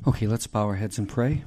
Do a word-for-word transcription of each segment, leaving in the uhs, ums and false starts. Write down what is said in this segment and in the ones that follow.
Okay, let's bow our heads and pray.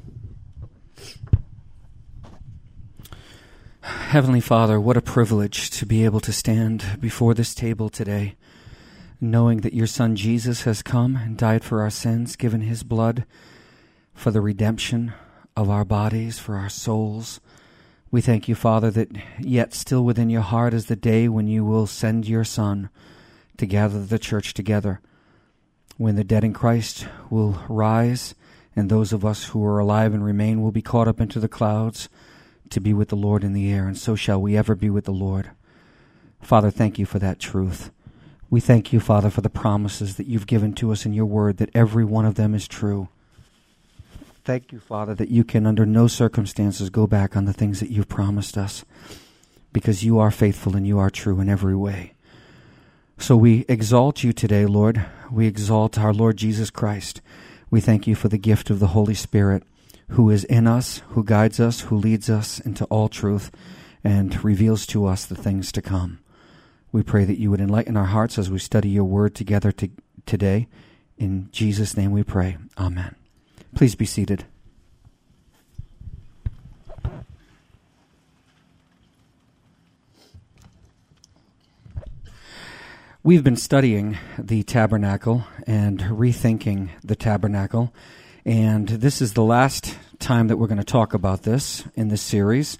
Heavenly Father, what a privilege to be able to stand before this table today, knowing that your Son Jesus has come and died for our sins, given his blood for the redemption of our bodies, for our souls. We thank you, Father, that yet still within your heart is the day when you will send your Son to gather the church together, when the dead in Christ will rise, and those of us who are alive and remain will be caught up into the clouds to be with the Lord in the air, and so shall we ever be with the Lord. Father, thank you for that truth. We thank you, Father, for the promises that you've given to us in your word, that every one of them is true. Thank you, Father, that you can under no circumstances go back on the things that you've promised us, because you are faithful and you are true in every way. So we exalt you today, Lord. We exalt our Lord Jesus Christ. We thank you for the gift of the Holy Spirit, who is in us, who guides us, who leads us into all truth, and reveals to us the things to come. We pray that you would enlighten our hearts as we study your word together to, today. In Jesus' name we pray. Amen. Please be seated. We've been studying the tabernacle and rethinking the tabernacle, and this is the last time that we're going to talk about this in this series.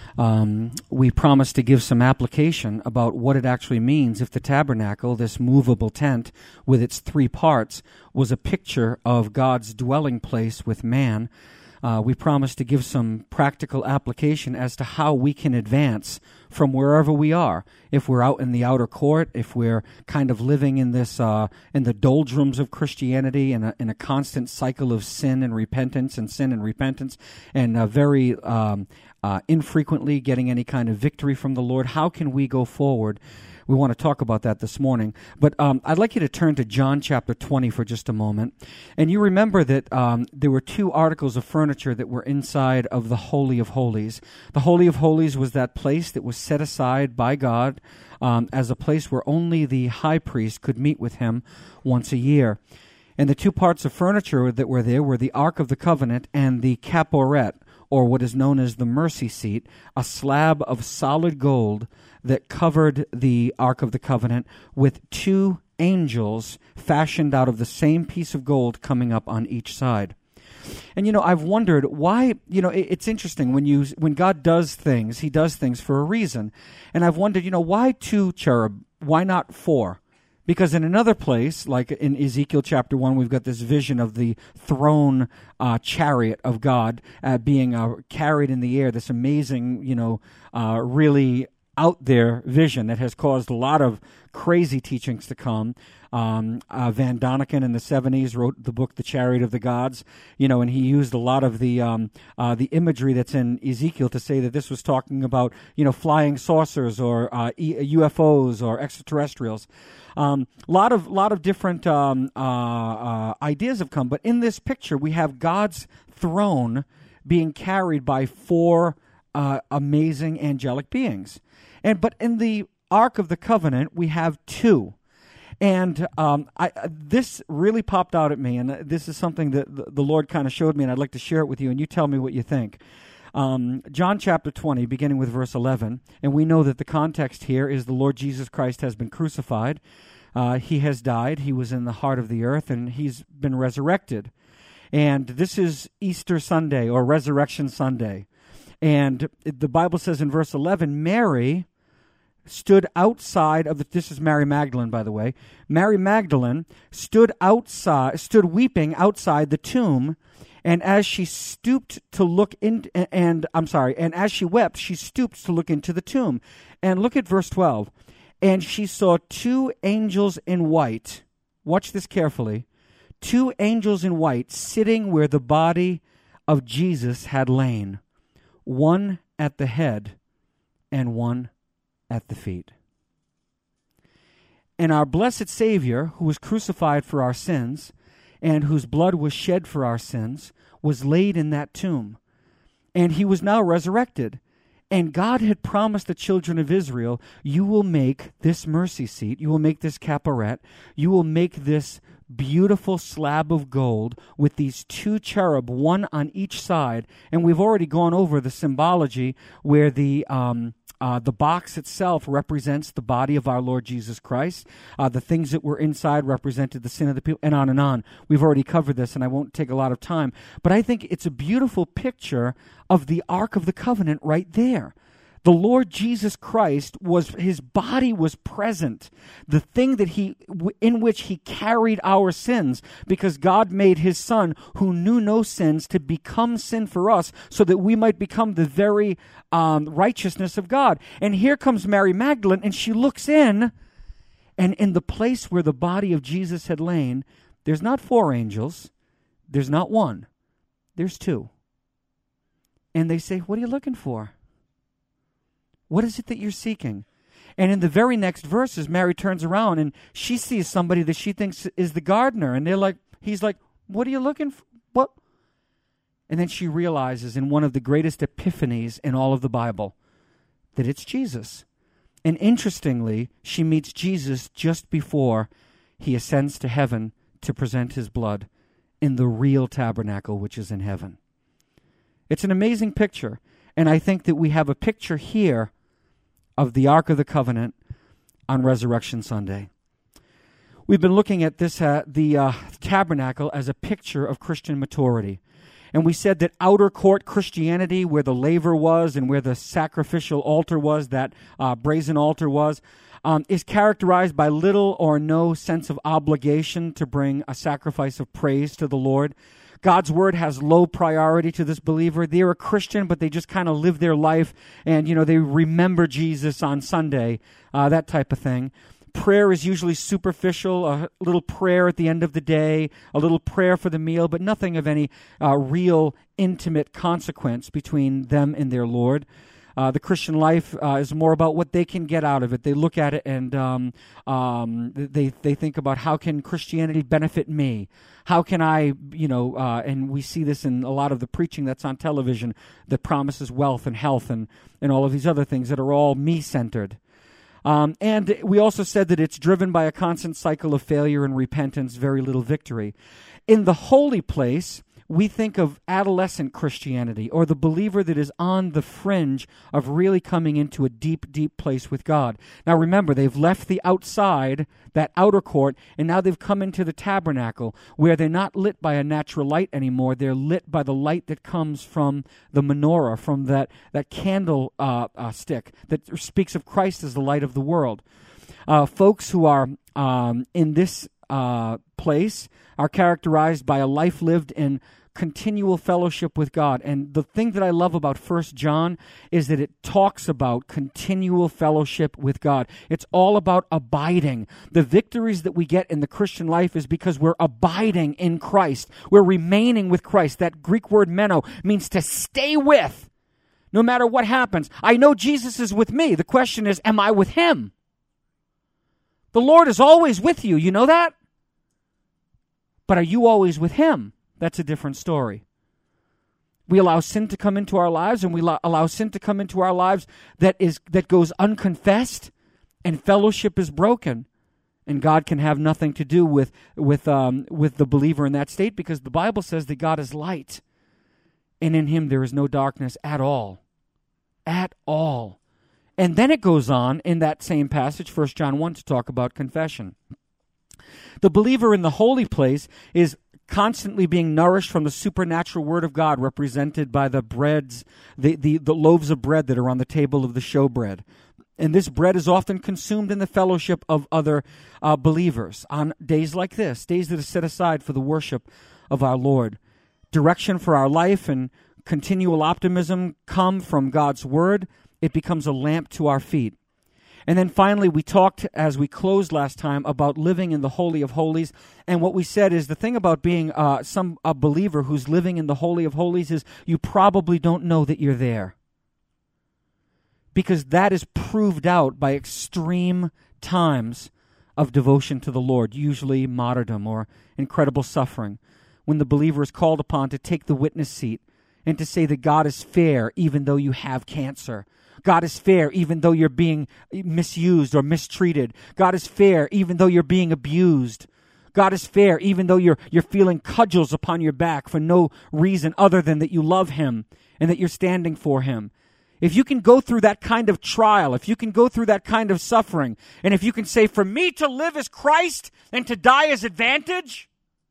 Um, we promised to give some application about what it actually means if the tabernacle, this movable tent with its three parts, was a picture of God's dwelling place with man. Uh, we promised to give some practical application as to how we can advance from wherever we are. If we're out in the outer court, if we're kind of living in this, uh, in the doldrums of Christianity, in a, in a constant cycle of sin and repentance and sin and repentance, and uh, very um, uh, infrequently getting any kind of victory from the Lord, how can we go forward? We want to talk about that this morning. But um, I'd like you to turn to John chapter twenty for just a moment. And you remember that um, there were two articles of furniture that were inside of the Holy of Holies. The Holy of Holies was that place that was set aside by God um, as a place where only the high priest could meet with him once a year. And the two parts of furniture that were there were the Ark of the Covenant and the Kaporet, or what is known as the mercy seat, a slab of solid gold that covered the Ark of the Covenant with two angels fashioned out of the same piece of gold coming up on each side. And, you know, I've wondered why, you know, it, it's interesting when you when God does things, he does things for a reason. And I've wondered, you know, why two cherub? Why not four? Because in another place, like in Ezekiel chapter one, we've got this vision of the throne uh, chariot of God uh, being uh, carried in the air, this amazing, you know, uh, really out there vision that has caused a lot of crazy teachings to come. Um, uh, Van Doniken in the seventies wrote the book The Chariot of the Gods, you know, and he used a lot of the um, uh, the imagery that's in Ezekiel to say that this was talking about, you know, flying saucers or uh, e- U F Os or extraterrestrials. A um, lot of lot of different um, uh, uh, ideas have come, but in this picture we have God's throne being carried by four uh, amazing angelic beings, and but in the Ark of the Covenant we have two. And um, I, this really popped out at me, and this is something that the, the Lord kind of showed me, and I'd like to share it with you, and you tell me what you think. Um, John chapter twenty, beginning with verse eleven, and we know that the context here is the Lord Jesus Christ has been crucified. Uh, he has died. He was in the heart of the earth, and he's been resurrected. And this is Easter Sunday, or Resurrection Sunday. And the Bible says in verse eleven, Mary stood outside of the, this is Mary Magdalene, by the way. Mary Magdalene stood outside, stood weeping outside the tomb, and as she stooped to look in, and, and I'm sorry, and as she wept, she stooped to look into the tomb. And look at verse twelve. And she saw two angels in white. Watch this carefully. Two angels in white sitting where the body of Jesus had lain, one at the head and one at the feet. And our blessed Savior, who was crucified for our sins and whose blood was shed for our sins, was laid in that tomb. And he was now resurrected. And God had promised the children of Israel, you will make this mercy seat, you will make this Kaporet, you will make this beautiful slab of gold with these two cherub, one on each side. And we've already gone over the symbology where the um, uh, the box itself represents the body of our Lord Jesus Christ. Uh, the things that were inside represented the sin of the people, and on and on. We've already covered this, and I won't take a lot of time. But I think it's a beautiful picture of the Ark of the Covenant right there. The Lord Jesus Christ was, his body was present, the thing that he, in which he carried our sins, because God made his Son, who knew no sins, to become sin for us, so that we might become the very um, righteousness of God. And here comes Mary Magdalene, and she looks in, and in the place where the body of Jesus had lain, there's not four angels, there's not one, there's two. And they say, "What are you looking for? What is it that you're seeking?" And in the very next verses, Mary turns around and she sees somebody that she thinks is the gardener. And they're like, he's like, "What are you looking for? What?" And then she realizes in one of the greatest epiphanies in all of the Bible that it's Jesus. And interestingly, she meets Jesus just before he ascends to heaven to present his blood in the real tabernacle, which is in heaven. It's an amazing picture. And I think that we have a picture here of the Ark of the Covenant on Resurrection Sunday. We've been looking at this, uh, the uh, tabernacle as a picture of Christian maturity. And we said that outer court Christianity, where the laver was and where the sacrificial altar was, that uh, brazen altar was, um, is characterized by little or no sense of obligation to bring a sacrifice of praise to the Lord. God's word has low priority to this believer. They're a Christian, but they just kind of live their life, and, you know, they remember Jesus on Sunday, uh, that type of thing. Prayer is usually superficial, a little prayer at the end of the day, a little prayer for the meal, but nothing of any uh, real intimate consequence between them and their Lord. Uh, the Christian life uh, is more about what they can get out of it. They look at it and um, um, they they think about, how can Christianity benefit me? How can I, you know, uh, and we see this in a lot of the preaching that's on television that promises wealth and health and, and all of these other things that are all me-centered. Um, and we also said that it's driven by a constant cycle of failure and repentance, very little victory. In the holy place, we think of adolescent Christianity, or the believer that is on the fringe of really coming into a deep, deep place with God. Now remember, they've left the outside, that outer court, and now they've come into the tabernacle, where they're not lit by a natural light anymore. They're lit by the light that comes from the menorah, from that, that candle uh, uh, stick that speaks of Christ as the light of the world. Uh, folks who are um, in this uh, place are characterized by a life lived in continual fellowship with God. And the thing that I love about First John is that it talks about continual fellowship with God. It's all about abiding. The victories that we get in the Christian life is because we're abiding in Christ. We're remaining with Christ. That Greek word meno means to stay with, no matter what happens. I know Jesus is with me. The question is, am I with him? The Lord is always with you. You know that? But are you always with him? That's a different story. We allow sin to come into our lives, and we lo- allow sin to come into our lives that is that goes unconfessed, and fellowship is broken, and God can have nothing to do with with um, with the believer in that state, because the Bible says that God is light, and in him there is no darkness at all, at all. And then it goes on in that same passage, First John one, to talk about confession. The believer in the holy place is constantly being nourished from the supernatural word of God, represented by the breads, the, the, the loaves of bread that are on the table of the showbread. And this bread is often consumed in the fellowship of other uh, believers on days like this, days that are set aside for the worship of our Lord. Direction for our life and continual optimism come from God's word. It becomes a lamp to our feet. And then finally, we talked, as we closed last time, about living in the Holy of Holies. And what we said is the thing about being uh, some a believer who's living in the Holy of Holies is you probably don't know that you're there. Because that is proved out by extreme times of devotion to the Lord, usually martyrdom or incredible suffering, when the believer is called upon to take the witness seat and to say that God is fair even though you have cancer. God is fair even though you're being misused or mistreated. God is fair even though you're being abused. God is fair, even though you're, you're feeling cudgels upon your back for no reason other than that you love him and that you're standing for him. If you can go through that kind of trial, if you can go through that kind of suffering, and if you can say, for me to live as Christ and to die as advantage,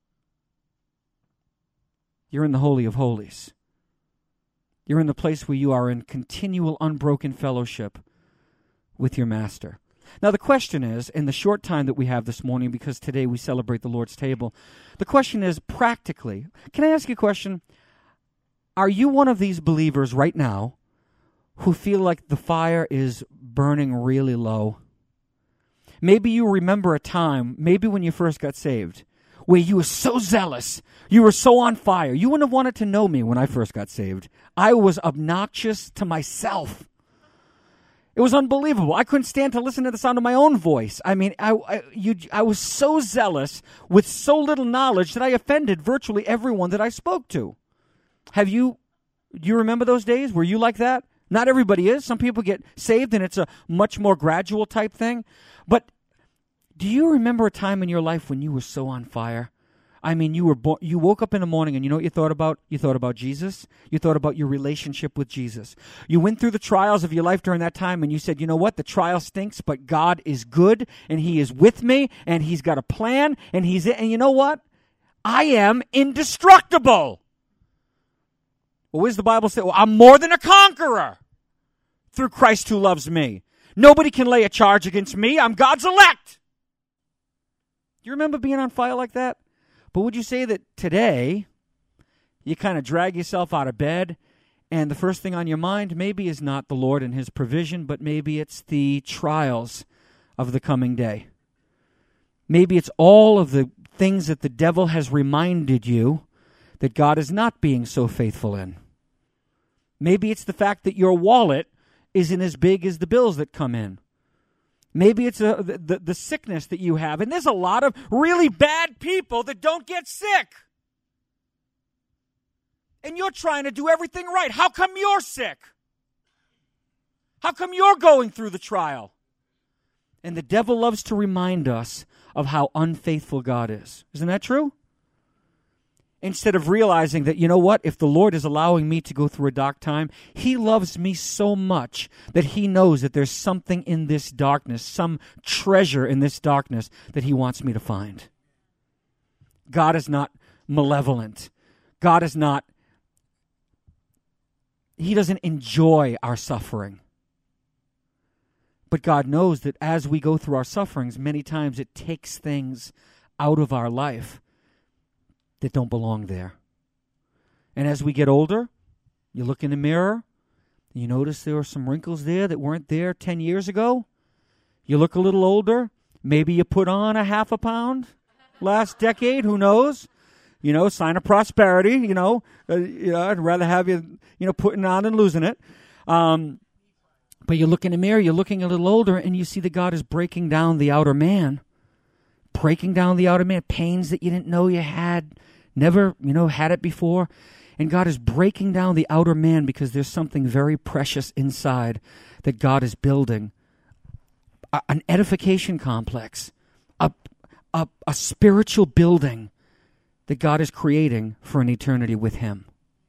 you're in the Holy of Holies. You're in the place where you are in continual unbroken fellowship with your Master. Now the question is, in the short time that we have this morning, because today we celebrate the Lord's table, the question is practically, can I ask you a question? Are you one of these believers right now who feel like the fire is burning really low? Maybe you remember a time, maybe when you first got saved, where you were so zealous, you were so on fire. You wouldn't have wanted to know me when I first got saved. I was obnoxious to myself. It was unbelievable. I couldn't stand to listen to the sound of my own voice. I mean, I, I, you, I was so zealous with so little knowledge that I offended virtually everyone that I spoke to. Have you, do you remember those days? Were you like that? Not everybody is. Some people get saved and it's a much more gradual type thing. But do you remember a time in your life when you were so on fire? I mean, you were bo- you woke up in the morning and you know what you thought about? You thought about Jesus. You thought about your relationship with Jesus. You went through the trials of your life during that time and you said, you know what? The trial stinks, but God is good and he is with me and he's got a plan and he's and you know what? I am indestructible. Well, what does the Bible say? Well, I'm more than a conqueror through Christ who loves me. Nobody can lay a charge against me. I'm God's elect. Do you remember being on fire like that? But would you say that today you kind of drag yourself out of bed and the first thing on your mind maybe is not the Lord and his provision, but maybe it's the trials of the coming day. Maybe it's all of the things that the devil has reminded you that God is not being so faithful in. Maybe it's the fact that your wallet isn't as big as the bills that come in. Maybe it's a, the, the, the sickness that you have. And there's a lot of really bad people that don't get sick. And you're trying to do everything right. How come you're sick? How come you're going through the trial? And the devil loves to remind us of how unfaithful God is. Isn't that true? Instead of realizing that, you know what, if the Lord is allowing me to go through a dark time, he loves me so much that he knows that there's something in this darkness, some treasure in this darkness that he wants me to find. God is not malevolent. God is not, he doesn't enjoy our suffering. But God knows that as we go through our sufferings, many times it takes things out of our life that don't belong there. And as we get older, you look in the mirror, you notice there are some wrinkles there that weren't there ten years ago. You look a little older, maybe you put on a half a pound last decade, who knows? You know, sign of prosperity, you know. Uh, you know, I'd rather have you, you know, putting on than losing it. Um, but you look in the mirror, you're looking a little older, and you see that God is breaking down the outer man. Breaking down the outer man, pains that you didn't know you had, never, you know, had it before. And God is breaking down the outer man because there's something very precious inside that God is building. A, an edification complex, a, a, a spiritual building that God is creating for an eternity with him.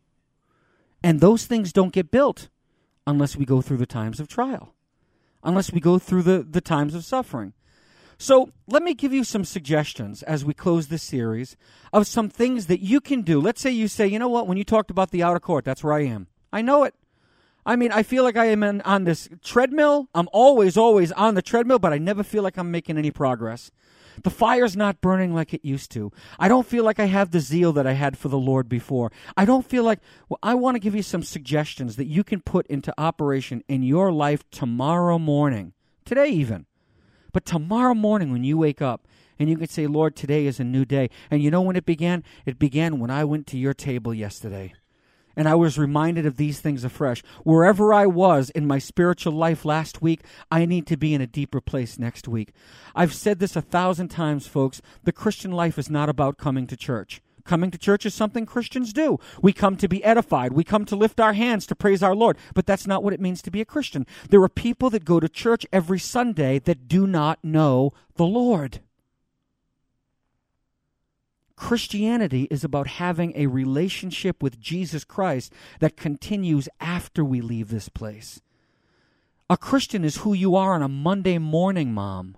And those things don't get built unless we go through the times of trial, unless we go through the, the times of suffering. So let me give you some suggestions as we close this series of some things that you can do. Let's say you say, you know what, when you talked about the outer court, that's where I am. I know it. I mean, I feel like I am in, on this treadmill. I'm always, always on the treadmill, but I never feel like I'm making any progress. The fire's not burning like it used to. I don't feel like I have the zeal that I had for the Lord before. I don't feel like, well, I want to give you some suggestions that you can put into operation in your life tomorrow morning, today even. But tomorrow morning when you wake up and you can say, Lord, today is a new day. And you know when it began? It began when I went to your table yesterday. And I was reminded of these things afresh. Wherever I was in my spiritual life last week, I need to be in a deeper place next week. I've said this a thousand times, folks. The Christian life is not about coming to church. Coming to church is something Christians do. We come to be edified. We come to lift our hands to praise our Lord. But that's not what it means to be a Christian. There are people that go to church every Sunday that do not know the Lord. Christianity is about having a relationship with Jesus Christ that continues after we leave this place. A Christian is who you are on a Monday morning, Mom.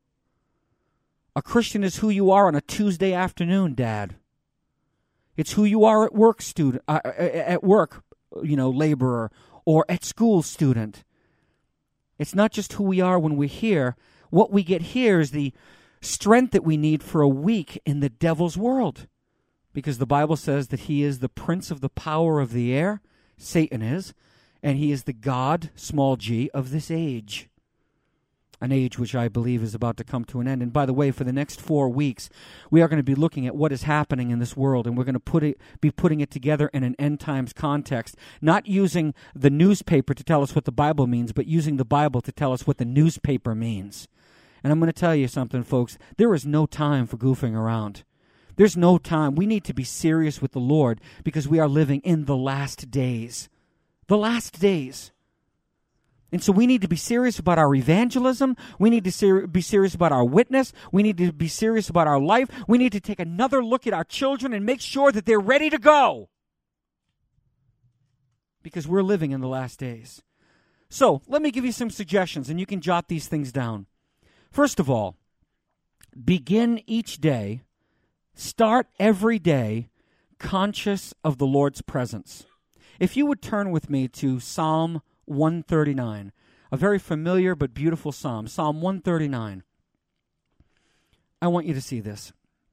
A Christian is who you are on a Tuesday afternoon, Dad. It's who you are at work, student, uh, at work, you know, laborer, or at school, student. It's not just who we are when we're here. What we get here is the strength that we need for a week in the devil's world. Because the Bible says that he is the prince of the power of the air, Satan is, and he is the God, small g, of this age. An age which I believe is about to come to an end. And by the way, for the next four weeks, we are going to be looking at what is happening in this world, and we're going to put it, be putting it together in an end times context, not using the newspaper to tell us what the Bible means, but using the Bible to tell us what the newspaper means. And I'm going to tell you something, folks. There is no time for goofing around. There's no time. We need to be serious with the Lord because we are living in the last days. The last days. And so we need to be serious about our evangelism. We need to ser- be serious about our witness. We need to be serious about our life. We need to take another look at our children and make sure that they're ready to go. Because we're living in the last days. So let me give you some suggestions, and you can jot these things down. First of all, begin each day, start every day, conscious of the Lord's presence. If you would turn with me to Psalm one thirty-nine, a very familiar but beautiful psalm, Psalm one thirty-nine. I want you to see this.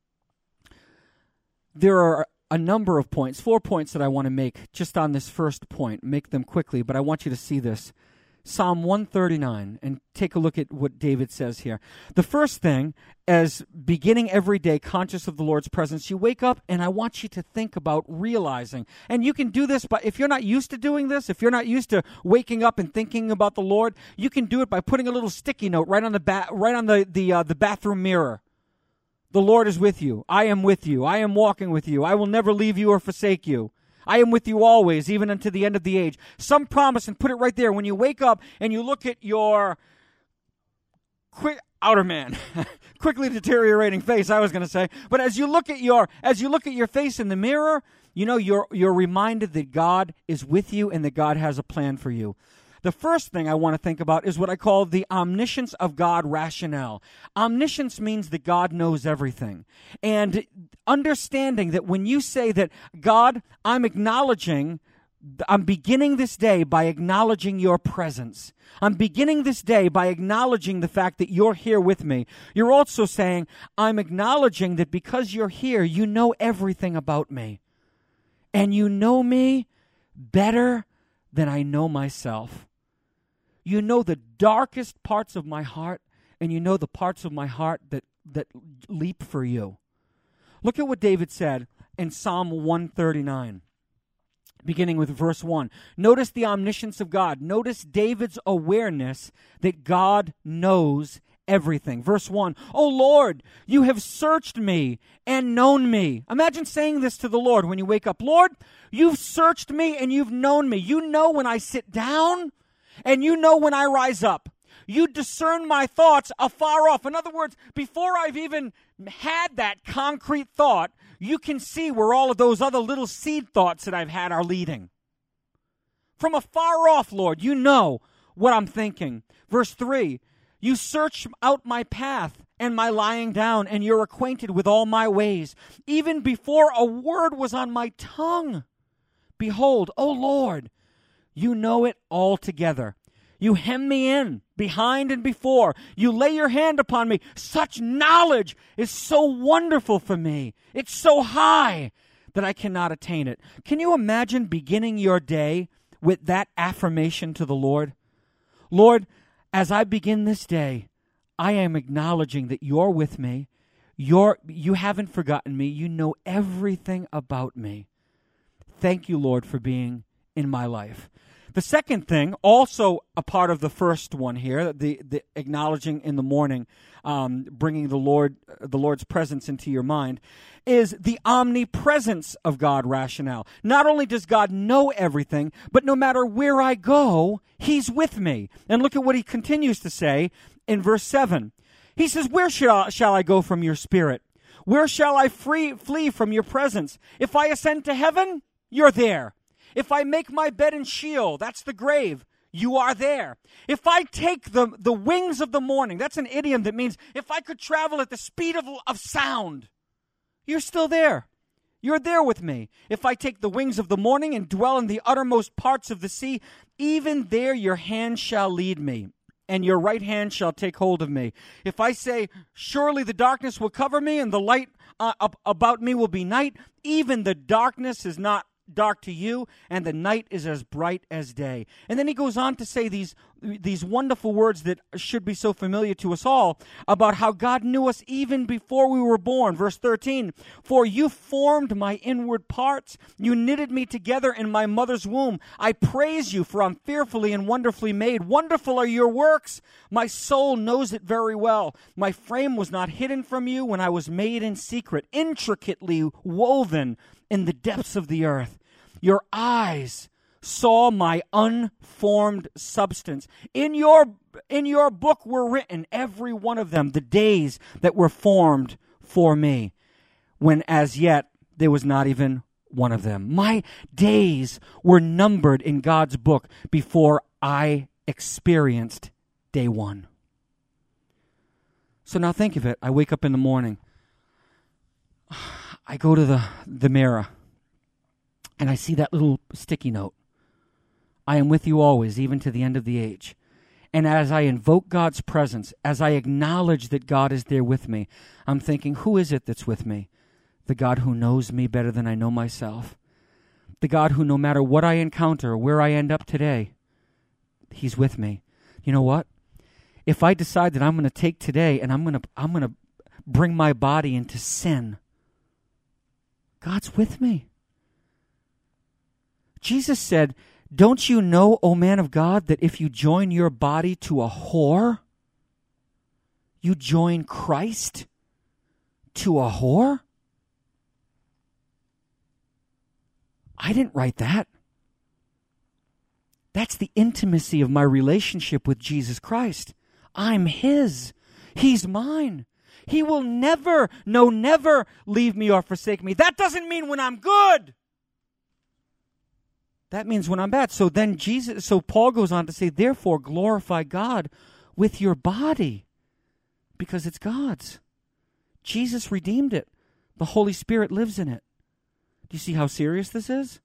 There are a number of points, four points that I want to make just on this first point. Make them quickly, but I want you to see this. Psalm one thirty-nine, and take a look at what David says here. The first thing, as beginning every day conscious of the Lord's presence, you wake up and I want you to think about realizing, and you can do this, but if you're not used to doing this, if you're not used to waking up and thinking about the Lord, you can do it by putting a little sticky note right on the ba- right on the the uh, the bathroom mirror. The Lord is with you. I am with you. I am walking with you. I will never leave you or forsake you. I am with you always, even unto the end of the age. Some promise, and put it right there. When you wake up and you look at your quick outer man, quickly deteriorating face, I was going to say. But as you look at your as you look at your face in the mirror, you know you're you're reminded that God is with you and that God has a plan for you. The first thing I want to think about is what I call the omniscience of God rationale. Omniscience means that God knows everything. And understanding that when you say that, God, I'm acknowledging, I'm beginning this day by acknowledging your presence. I'm beginning this day by acknowledging the fact that you're here with me. You're also saying, I'm acknowledging that because you're here, you know everything about me. And you know me better than I know myself. You know the darkest parts of my heart, and you know the parts of my heart that, that leap for you. Look at what David said in Psalm one thirty-nine, beginning with verse one. Notice the omniscience of God. Notice David's awareness that God knows everything. Verse one, O Lord, you have searched me and known me. Imagine saying this to the Lord when you wake up. Lord, you've searched me and you've known me. You know when I sit down and you know when I rise up. You discern my thoughts afar off. In other words, before I've even had that concrete thought, you can see where all of those other little seed thoughts that I've had are leading. From afar off, Lord, you know what I'm thinking. Verse three, you search out my path and my lying down, and you're acquainted with all my ways. Even before a word was on my tongue, behold, O Lord, you know it altogether. You hem me in, behind and before. You lay your hand upon me. Such knowledge is so wonderful for me. It's so high that I cannot attain it. Can you imagine beginning your day with that affirmation to the Lord? Lord, as I begin this day, I am acknowledging that you're with me. You're, you haven't forgotten me. You know everything about me. Thank you, Lord, for being in my life. The second thing, also a part of the first one here, the, the acknowledging in the morning, um, bringing the Lord, the Lord's presence into your mind, is the omnipresence of God rationale. Not only does God know everything, but no matter where I go, he's with me. And look at what he continues to say in verse seven. He says, where shall, shall I go from your spirit? Where shall I free, flee from your presence? If I ascend to heaven, you're there. If I make my bed in Sheol, that's the grave, you are there. If I take the, the wings of the morning, that's an idiom that means if I could travel at the speed of, of sound, you're still there. You're there with me. If I take the wings of the morning and dwell in the uttermost parts of the sea, even there your hand shall lead me, and your right hand shall take hold of me. If I say, surely the darkness will cover me, and the light uh, up about me will be night, even the darkness is not dark to you, and the night is as bright as day. And then he goes on to say these, these wonderful words that should be so familiar to us all about how God knew us even before we were born. Verse thirteen, for you formed my inward parts. You knitted me together in my mother's womb. I praise you, for I'm fearfully and wonderfully made. Wonderful are your works. My soul knows it very well. My frame was not hidden from you when I was made in secret, intricately woven in the depths of the earth. Your eyes saw my unformed substance. In your, in your book were written, every one of them, the days that were formed for me, when as yet there was not even one of them. My days were numbered in God's book before I experienced day one. So now think of it. I wake up in the morning. I go to the, the mirror, and I see that little sticky note. I am with you always, even to the end of the age. And as I invoke God's presence, as I acknowledge that God is there with me, I'm thinking, who is it that's with me? The God who knows me better than I know myself. The God who, no matter what I encounter or where I end up today, he's with me. You know what? If I decide that I'm going to take today and I'm going to I'm going to bring my body into sin, God's with me. Jesus said, don't you know, O man of God, that if you join your body to a whore, you join Christ to a whore? I didn't write that. That's the intimacy of my relationship with Jesus Christ. I'm his. He's mine. He will never, no, never leave me or forsake me. That doesn't mean when I'm good. That means when I'm bad. So then Jesus, so Paul goes on to say, therefore glorify God with your body, because it's God's. Jesus redeemed it. The Holy Spirit lives in it. Do you see how serious this is?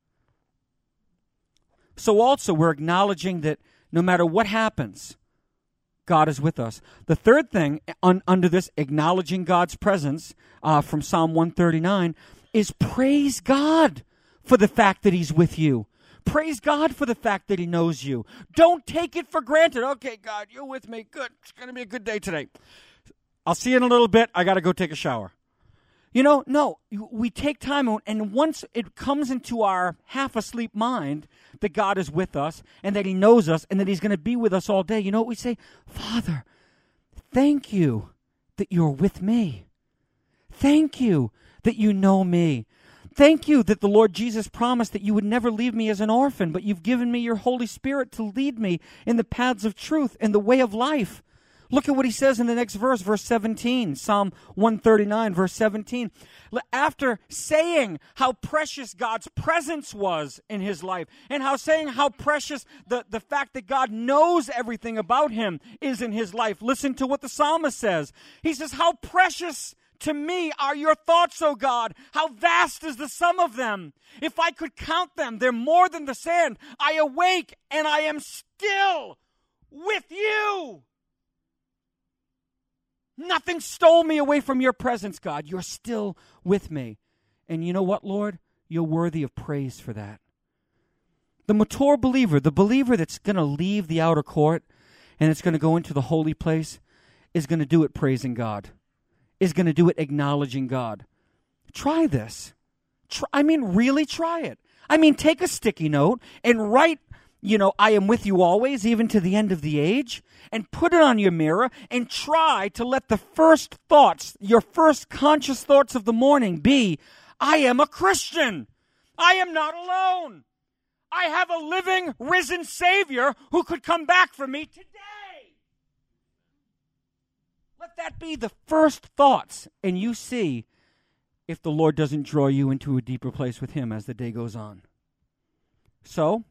So also we're acknowledging that no matter what happens, God is with us. The third thing un, under this acknowledging God's presence uh, from Psalm one thirty-nine is praise God for the fact that he's with you. Praise God for the fact that he knows you. Don't take it for granted. Okay, God, you're with me. Good. It's going to be a good day today. I'll see you in a little bit. I got to go take a shower. You know, no, we take time, and once it comes into our half-asleep mind that God is with us and that he knows us and that he's going to be with us all day, you know what we say? Father, thank you that you're with me. Thank you that you know me. Thank you that the Lord Jesus promised that you would never leave me as an orphan, but you've given me your Holy Spirit to lead me in the paths of truth and the way of life. Look at what he says in the next verse, verse seventeen, Psalm one thirty-nine, verse seventeen. After saying how precious God's presence was in his life, and how saying how precious the, the fact that God knows everything about him is in his life, listen to what the psalmist says. He says, how precious to me are your thoughts, O God. How vast is the sum of them. If I could count them, they're more than the sand. I awake and I am still with you. Nothing stole me away from your presence, God. You're still with me. And you know what, Lord? You're worthy of praise for that. The mature believer, the believer that's going to leave the outer court and it's going to go into the holy place, is going to do it praising God, is going to do it acknowledging God. Try this. Try, I mean, really try it. I mean, take a sticky note and write, you know, I am with you always, even to the end of the age, and put it on your mirror and try to let the first thoughts, your first conscious thoughts of the morning be, I am a Christian. I am not alone. I have a living, risen Savior who could come back for me today. Let that be the first thoughts, and you see if the Lord doesn't draw you into a deeper place with him as the day goes on. So,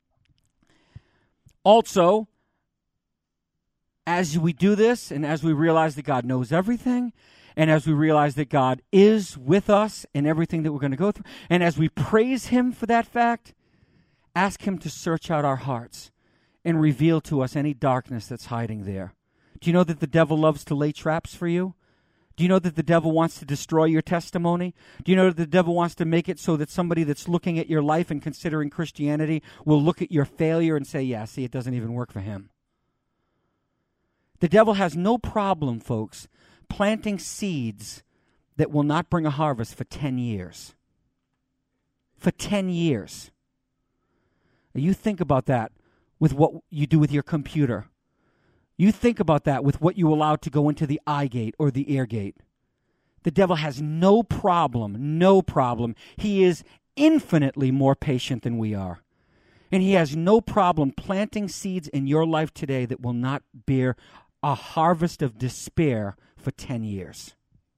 also, as we do this, and as we realize that God knows everything, and as we realize that God is with us in everything that we're going to go through, and as we praise him for that fact, ask him to search out our hearts and reveal to us any darkness that's hiding there. Do you know that the devil loves to lay traps for you? Do you know that the devil wants to destroy your testimony? Do you know that the devil wants to make it so that somebody that's looking at your life and considering Christianity will look at your failure and say, yeah, see, it doesn't even work for him? The devil has no problem, folks, planting seeds that will not bring a harvest for ten years. For ten years. You think about that with what you do with your computer. You think about that with what you allow to go into the eye gate or the ear gate. The devil has no problem, no problem. He is infinitely more patient than we are. And he has no problem planting seeds in your life today that will not bear a harvest of despair for ten years.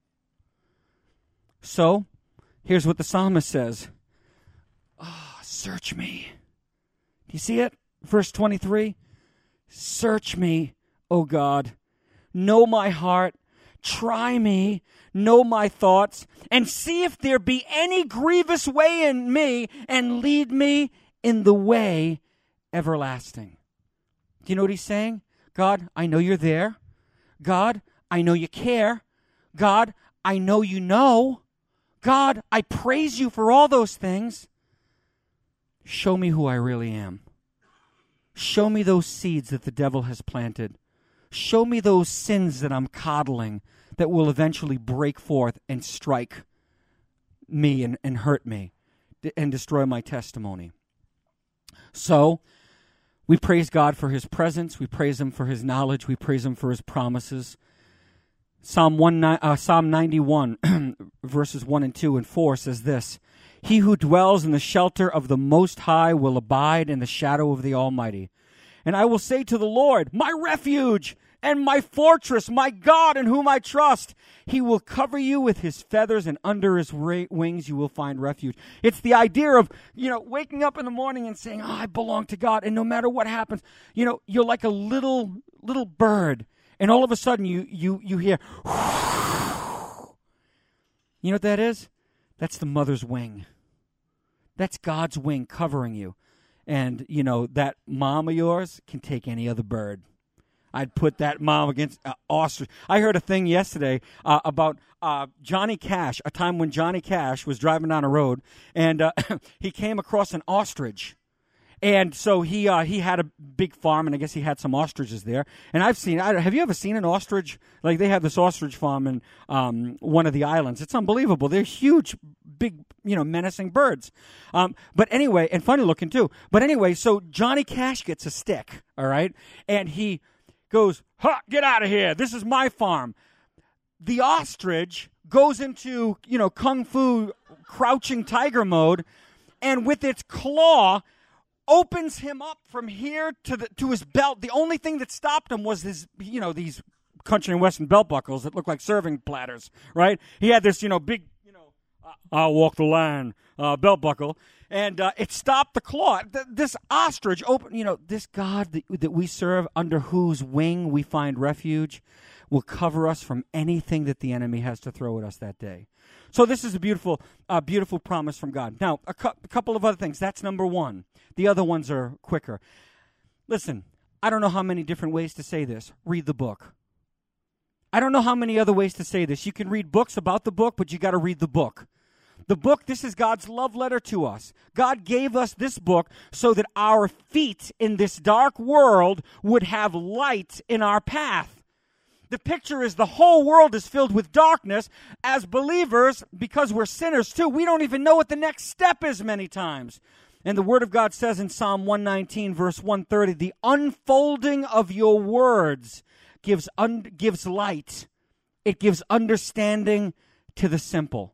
So, here's what the psalmist says. Oh, search me. Do you see it? Verse twenty-three. Search me, O God. Know my heart. Try me. Know my thoughts. And see if there be any grievous way in me, and lead me in the way everlasting. Do you know what he's saying? God, I know you're there. God, I know you care. God, I know you know. God, I praise you for all those things. Show me who I really am. Show me those seeds that the devil has planted. Show me those sins that I'm coddling that will eventually break forth and strike me and, and hurt me and destroy my testimony. So, we praise God for his presence. We praise him for his knowledge. We praise him for his promises. Psalm one, uh, Psalm ninety-one, verses one and two and four says this. He who dwells in the shelter of the Most High will abide in the shadow of the Almighty. And I will say to the Lord, my refuge and my fortress, my God in whom I trust. He will cover you with his feathers, and under his wings you will find refuge. It's the idea of, you know, waking up in the morning and saying, oh, I belong to God, and no matter what happens, you know, you're like a little little bird, and all of a sudden you you you hear, you know what that is? That's the mother's wing. That's God's wing covering you. And, you know, that mom of yours can take any other bird. I'd put that mom against uh, ostrich. I heard a thing yesterday uh, about uh, Johnny Cash, a time when Johnny Cash was driving down a road, and uh, he came across an ostrich. And so he uh, he had a big farm, and I guess he had some ostriches there. And I've seen, I, have you ever seen an ostrich? Like, they have this ostrich farm in um, one of the islands. It's unbelievable. They're huge, big, you know, menacing birds. Um, but anyway, and funny looking too. But anyway, so Johnny Cash gets a stick, all right? And he goes, ha, get out of here. This is my farm. The ostrich goes into, you know, kung fu crouching tiger mode, and with its claw opens him up from here to the to his belt. The only thing that stopped him was his, you know, these country and western belt buckles that look like serving platters, right? He had this, you know, big, you know, uh, I'll walk the line uh, belt buckle, and uh, it stopped the claw. Th- this ostrich open, you know, this God that, that we serve, under whose wing we find refuge, will cover us from anything that the enemy has to throw at us that day. So this is a beautiful, uh, beautiful promise from God. Now, a, cu- a couple of other things. That's number one. The other ones are quicker. Listen, I don't know how many different ways to say this. Read the book. I don't know how many other ways to say this. You can read books about the book, but you got to read the book. The book, this is God's love letter to us. God gave us this book so that our feet in this dark world would have light in our path. The picture is the whole world is filled with darkness. As believers, because we're sinners too, we don't even know what the next step is many times. And the Word of God says in Psalm one nineteen, verse one thirty, the unfolding of your words gives un- gives light. It gives understanding to the simple.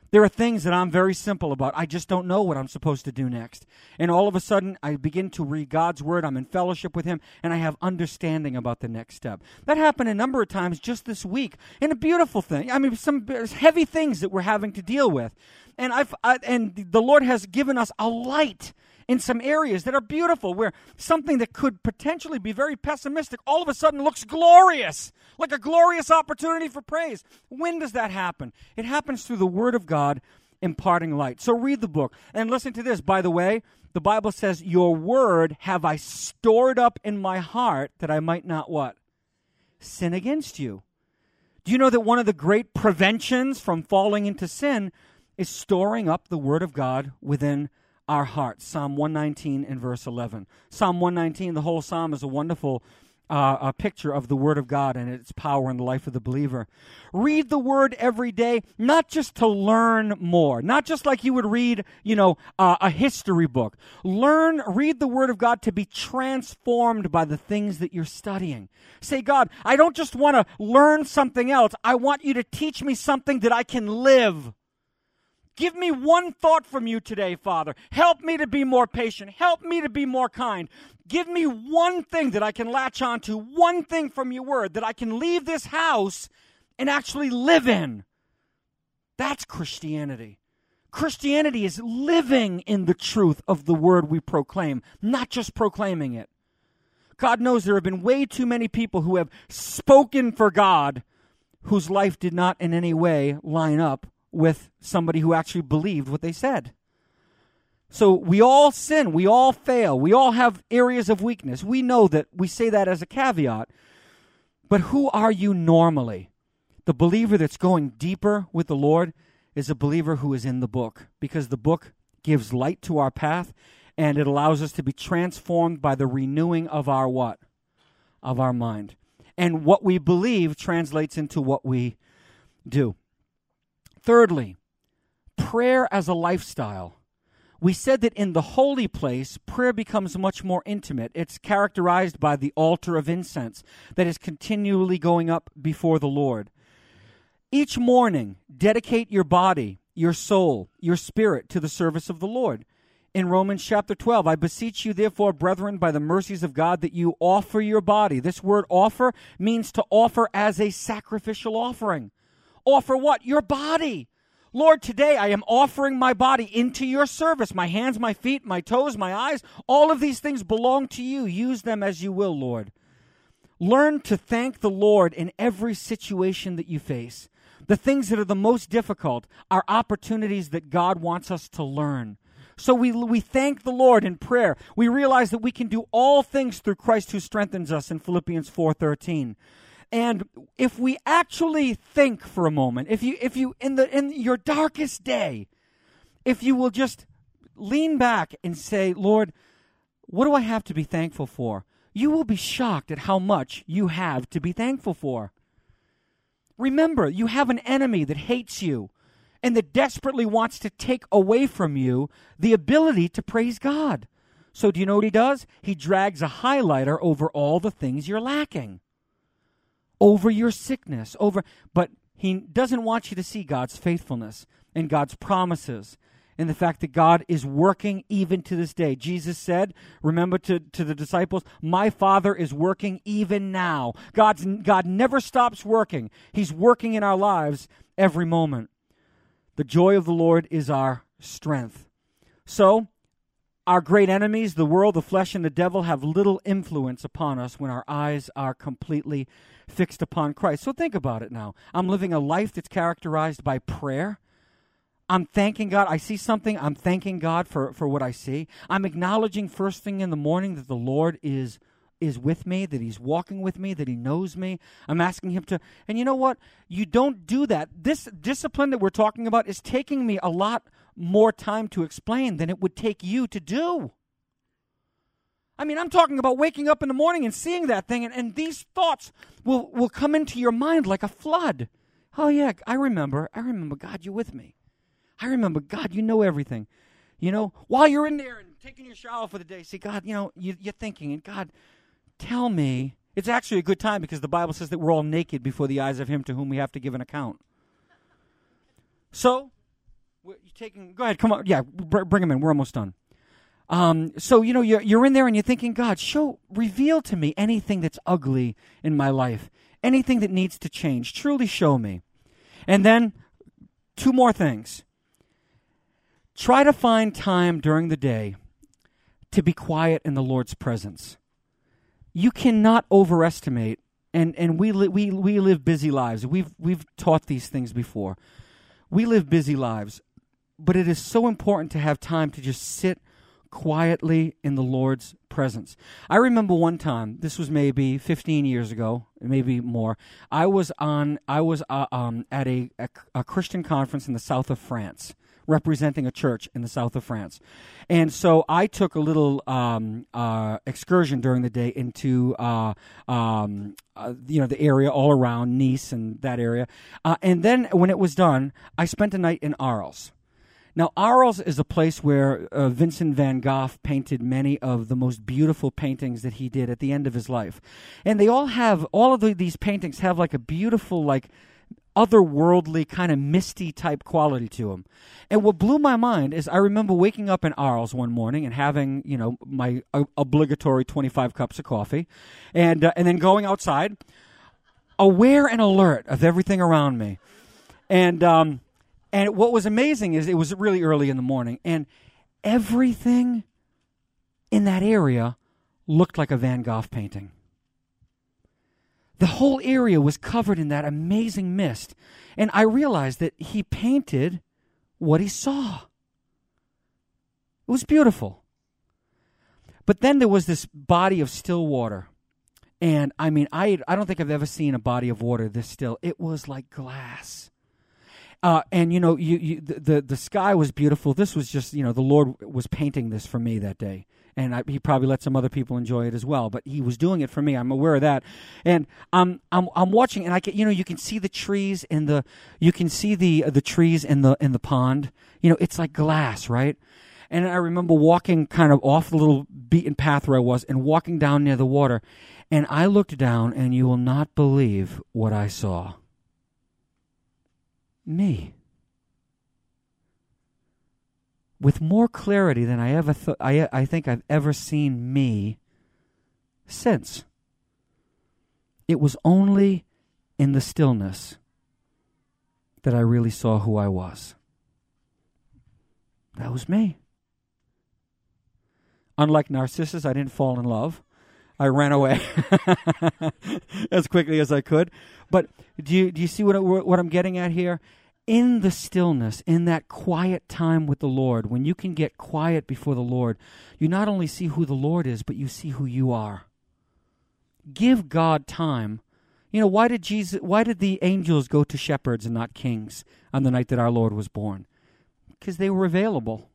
There are things that I'm very simple about. I just don't know what I'm supposed to do next. And all of a sudden, I begin to read God's Word. I'm in fellowship with Him, and I have understanding about the next step. That happened a number of times just this week. And a beautiful thing. I mean, some heavy things that we're having to deal with. And I've I, and the Lord has given us a light in some areas that are beautiful, where something that could potentially be very pessimistic all of a sudden looks glorious, like a glorious opportunity for praise. When does that happen? It happens through the Word of God imparting light. So read the book. And listen to this. By the way, the Bible says, your word have I stored up in my heart that I might not what? Sin against you. Do you know that one of the great preventions from falling into sin is storing up the Word of God within our hearts? Psalm one nineteen and verse eleven. Psalm one nineteen, the whole psalm is a wonderful uh, a picture of the Word of God and its power in the life of the believer. Read the Word every day, not just to learn more, not just like you would read, you know, uh, a history book. Learn, read the Word of God to be transformed by the things that you're studying. Say, God, I don't just want to learn something else. I want you to teach me something that I can live. Give me one thought from you today, Father. Help me to be more patient. Help me to be more kind. Give me one thing that I can latch on to, one thing from your word that I can leave this house and actually live in. That's Christianity. Christianity is living in the truth of the word we proclaim, not just proclaiming it. God knows there have been way too many people who have spoken for God whose life did not in any way line up with somebody who actually believed what they said. So we all sin. We all fail. We all have areas of weakness. We know that. We say that as a caveat. But who are you normally? The believer that's going deeper with the Lord is a believer who is in the book, because the book gives light to our path, and it allows us to be transformed by the renewing of our what? Of our mind. And what we believe translates into what we do. Thirdly, prayer as a lifestyle. We said that in the holy place, prayer becomes much more intimate. It's characterized by the altar of incense that is continually going up before the Lord. Each morning, dedicate your body, your soul, your spirit to the service of the Lord. In Romans chapter twelve, I beseech you, therefore, brethren, by the mercies of God, that you offer your body. This word offer means to offer as a sacrificial offering. Offer what? Your body. Lord, today I am offering my body into your service. My hands, my feet, my toes, my eyes, all of these things belong to you. Use them as you will, Lord. Learn to thank the Lord in every situation that you face. The things that are the most difficult are opportunities that God wants us to learn. So we we thank the Lord in prayer. We realize that we can do all things through Christ who strengthens us in Philippians four thirteen. And if we actually think for a moment, if you if you in the in your darkest day, if you will just lean back and say, Lord, what do I have to be thankful for? You will be shocked at how much you have to be thankful for. Remember, you have an enemy that hates you and that desperately wants to take away from you the ability to praise God. So do you know what he does? He drags a highlighter over all the things you're lacking. Over your sickness, over, but he doesn't want you to see God's faithfulness and God's promises and the fact that God is working even to this day. Jesus said, remember to, to the disciples, my Father is working even now. God's, God never stops working. He's working in our lives every moment. The joy of the Lord is our strength. So, our great enemies, the world, the flesh, and the devil, have little influence upon us when our eyes are completely fixed upon Christ. So think about it now. I'm living a life that's characterized by prayer. I'm thanking God. I see something. I'm thanking God for, for what I see. I'm acknowledging first thing in the morning that the Lord is is with me, that he's walking with me, that he knows me. I'm asking him to, and you know what? You don't do that. This discipline that we're talking about is taking me a lot more time to explain than it would take you to do. I mean, I'm talking about waking up in the morning and seeing that thing, and, and these thoughts will, will come into your mind like a flood. Oh, yeah, I remember. I remember, God, you're with me. I remember, God, you know everything. You know, while you're in there and taking your shower for the day, see, God, you know, you, you're thinking, and God, tell me. It's actually a good time because the Bible says that we're all naked before the eyes of him to whom we have to give an account. So, You taking? Go ahead. Come on. Yeah, br- bring them in. We're almost done. Um, so you know you're you're in there and you're thinking, God, show, reveal to me anything that's ugly in my life, anything that needs to change. Truly show me. And then two more things. Try to find time during the day to be quiet in the Lord's presence. You cannot overestimate, and and we li- we we live busy lives. We've we've taught these things before. We live busy lives, but it is so important to have time to just sit quietly in the Lord's presence. I remember one time, this was maybe fifteen years ago, maybe more. I was on I was uh, um, at a, a a Christian conference in the south of France, representing a church in the south of France. And so I took a little um, uh, excursion during the day into uh, um, uh, you know the area all around Nice and that area. Uh, and then when it was done, I spent a night in Arles. Now, Arles is a place where uh, Vincent van Gogh painted many of the most beautiful paintings that he did at the end of his life. And they all have, all of the, these paintings have like a beautiful, like, otherworldly kind of misty type quality to them. And what blew my mind is I remember waking up in Arles one morning and having, you know, my uh, obligatory twenty-five cups of coffee and uh, and then going outside, aware and alert of everything around me. And um, and what was amazing is it was really early in the morning and everything in that area looked like a Van Gogh painting. The whole area was covered in that amazing mist. And I realized that he painted what he saw. It was beautiful. But then there was this body of still water. And I mean, I I don't think I've ever seen a body of water this still. It was like glass. Uh, and, you know, you, you the, the, the sky was beautiful. This was just, you know, the Lord was painting this for me that day. And I, he probably let some other people enjoy it as well, but he was doing it for me. I'm aware of that. And I'm I'm I'm watching, and I can, you know, you can see the trees in the you can see the the trees in the in the pond. You know, it's like glass, right? And I remember walking kind of off the little beaten path where I was, and walking down near the water, and I looked down, and you will not believe what I saw. Me. With more clarity than I ever thought, I I think I've ever seen me since. It was only in the stillness that I really saw who I was. That was me. Unlike Narcissus, I didn't fall in love. I ran away as quickly as I could. But do you do you see what what I'm getting at here? In the stillness, in that quiet time with the Lord, when you can get quiet before the Lord, you not only see who the Lord is, but you see who you are. Give God time. You know, why did Jesus? Why did the angels go to shepherds and not kings on the night that our Lord was born? Because they were available.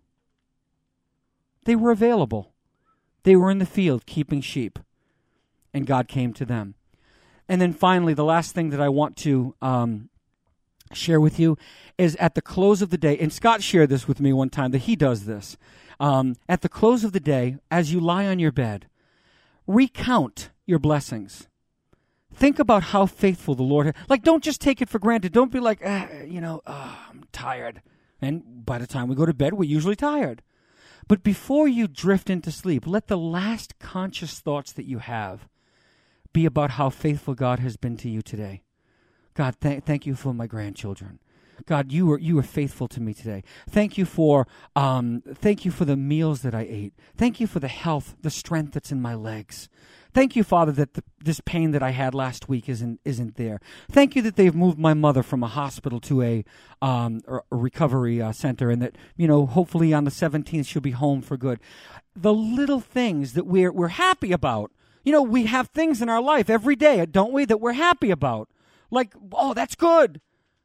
They were available. They were in the field keeping sheep, and God came to them. And then finally, the last thing that I want to um, share with you is at the close of the day, and Scott shared this with me one time, that he does this. Um, at the close of the day, as you lie on your bed, recount your blessings. Think about how faithful the Lord has. Like, don't just take it for granted. Don't be like, ah, you know, oh, I'm tired. And by the time we go to bed, we're usually tired. But before you drift into sleep, let the last conscious thoughts that you have be about how faithful God has been to you today. God, th- thank you for my grandchildren. God, you were you were faithful to me today. Thank you for um, thank you for the meals that I ate. Thank you for the health, the strength that's in my legs. Thank you, Father, that the, this pain that I had last week isn't isn't there. Thank you that they've moved my mother from a hospital to a, um, a recovery uh, center, and that, you know, hopefully on the seventeenth she'll be home for good. The little things that we're we're happy about. You know, we have things in our life every day, don't we, that we're happy about. Like, oh, that's good.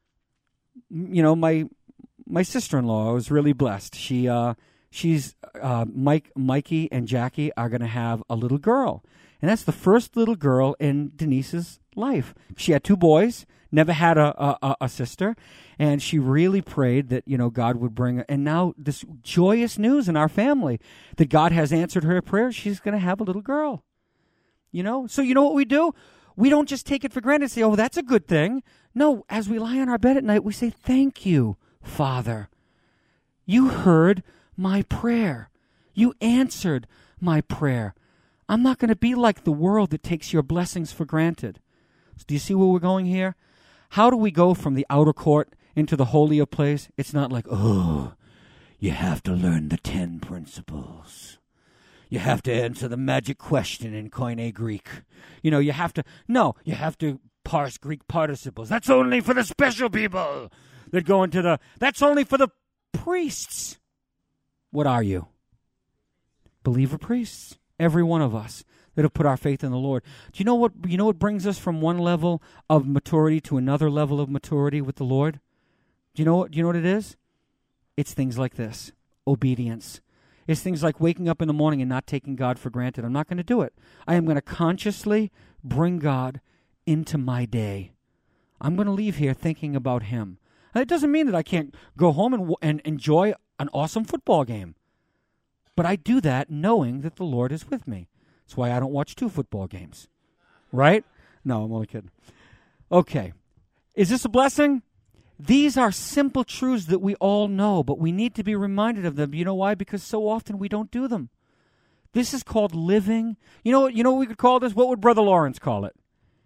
You know, my my sister-in-law was really blessed. She uh, she's uh, Mike, Mikey, and Jackie are going to have a little girl, and that's the first little girl in Denise's life. She had two boys, never had a a, a sister, and she really prayed that, you know, God would bring. And now this joyous news in our family that God has answered her prayer. She's going to have a little girl. You know, so you know what we do? We don't just take it for granted and say, oh, that's a good thing. No, as we lie on our bed at night, we say, thank you, Father. You heard my prayer. You answered my prayer. I'm not going to be like the world that takes your blessings for granted. So do you see where we're going here? How do we go from the outer court into the holy of place? It's not like, oh, you have to learn the ten principles. You have to answer the magic question in Koine Greek. You know, you have to, no, you have to parse Greek participles. That's only for the special people that go into the, that's only for the priests. What are you? Believer priests. Every one of us that have put our faith in the Lord. Do you know what, you know what brings us from one level of maturity to another level of maturity with the Lord? Do you know what, do you know what it is? It's things like this. Obedience. It's things like waking up in the morning and not taking God for granted. I'm not going to do it. I am going to consciously bring God into my day. I'm going to leave here thinking about Him. And it doesn't mean that I can't go home and, and enjoy an awesome football game. But I do that knowing that the Lord is with me. That's why I don't watch two football games. Right? No, I'm only kidding. Okay. Is this a blessing? These are simple truths that we all know, but we need to be reminded of them. You know why? Because so often we don't do them. This is called living. You know, you know what we could call this? What would Brother Lawrence call it?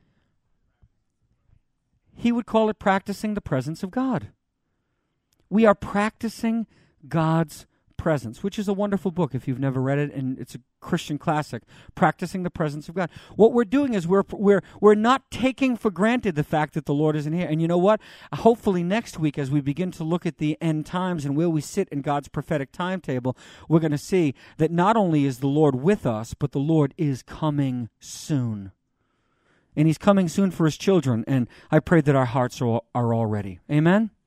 He would call it practicing the presence of God. We are practicing God's presence, which is a wonderful book if you've never read it, and it's a Christian classic, Practicing the Presence of God. What we're doing is we're we're we're not taking for granted the fact that the Lord is in here. And you know what? Hopefully next week, as we begin to look at the end times and where we sit in God's prophetic timetable, we're going to see that not only is the Lord with us, but the Lord is coming soon. And He's coming soon for His children, and I pray that our hearts are, are all ready. Amen?